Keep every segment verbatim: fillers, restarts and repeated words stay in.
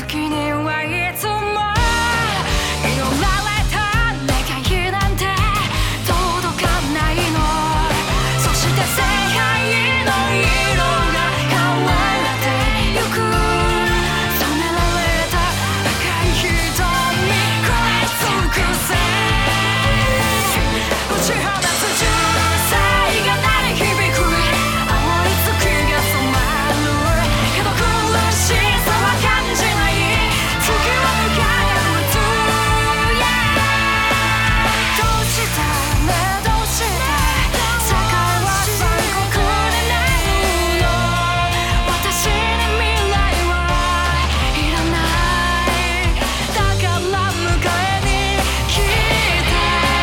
時にはいつも祈られた願いなんて届かないの。そして世界の色が変わってゆく。染められた赤い瞳食らいつくせ打ち放つ銃声が鳴り響く。青い月が染まるけど苦しさは感じない。月は輝く Yeah どうしてねどうして世界は残酷になるの。私に未来はいらないだから迎えに来て。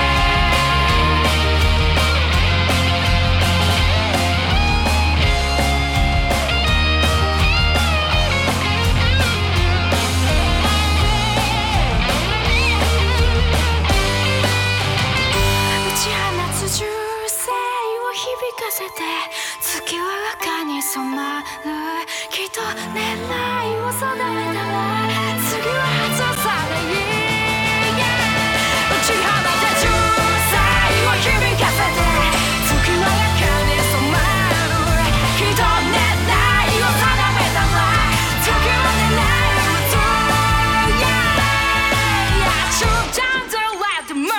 打ち放つ銃声を響かせて月は赤に染まる。きっと狙いを定めたら次は外さない。打ち放つ銃声を響かせて月は赤に染まる。きっと狙いを定めたら次は狙いを撃つ。Yeah Shoot down the red moon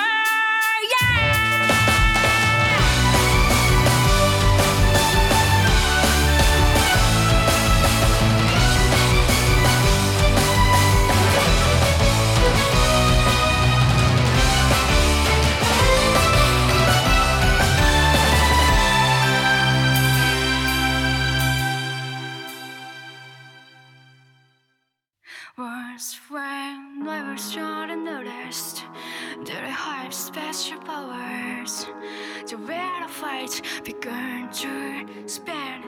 Once when I was young and noticed that I have special powers, the way the fight began to spin.